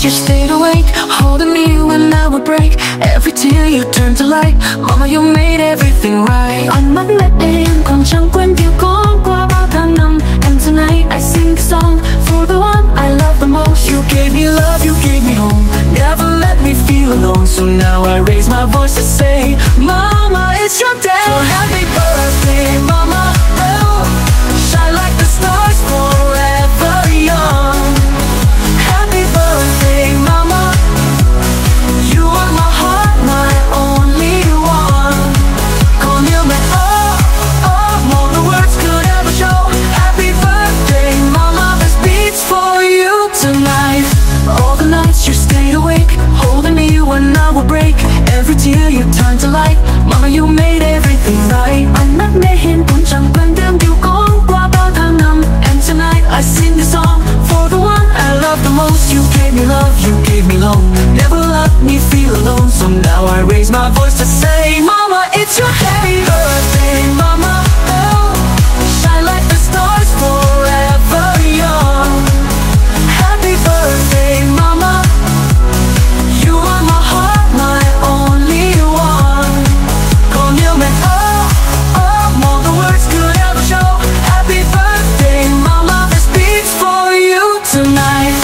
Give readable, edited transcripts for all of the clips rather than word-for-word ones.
you stayed awake, holding me when I would break. Every tear you turned to light. Mama, you made everything right. Ánh mắt lệ em còn chẳng quên điều có qua bao tháng năm. And tonight I sing a song for the one I love the most. You gave me love, you gave me home, never let me feel alone. So now I raise my voice to say, Mama, it's your day. So happy birthday, Mama. Oh, shine like the stars forever young. Happy birthday, Mama. You are my heart, my only one. Con yêu mẹ, more than words could ever show. Happy birthday, Mama. This beats for you tonight. All the nights you stayed awake, holding me when I would break. Every tear you turned to light. Mama, you made everything right. Ánh mắt mê hiền cũng chẳng quên đêm điều có qua bao tháng năm. And tonight I sing this song for the one I love the most. You gave me love, you gave me long, never let me feel alone. So now I raise my voice to say, Mama, it's your happy birthday, Mama. Oh, shine like the stars forever young. Happy birthday, Mama. You are my heart, my only one. Con yêu mẹ, more than words could ever show. Happy birthday, Mama. This beats for you tonight.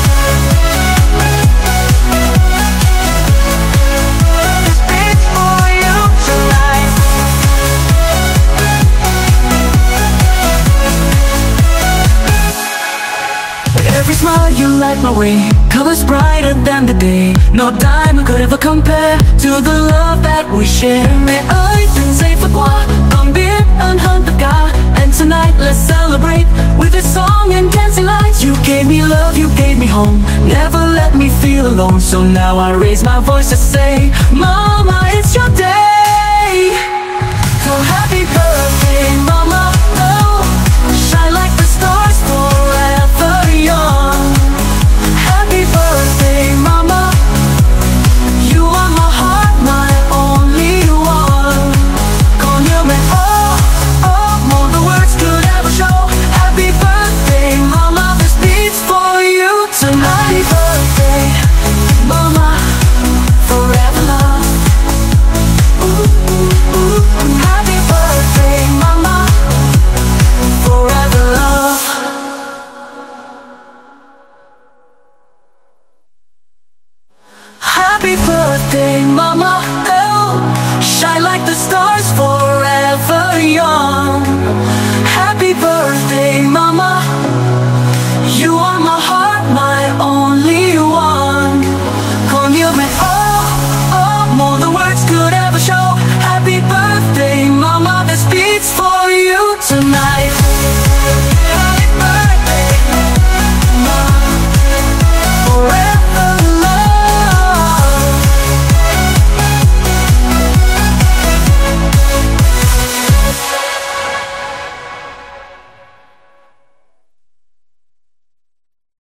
This beats for you tonight. Every smile you light my way, colors brighter than the day. No diamond could ever compare to the love that we share. Mẹ ơi, từng giây phút qua con biết ơn hơn tất cả. And tonight let's celebrate with this song and dancing lights. You gave me love, you gave me home, never let me feel alone. So now I raise my voice to say, Mama, it's your day.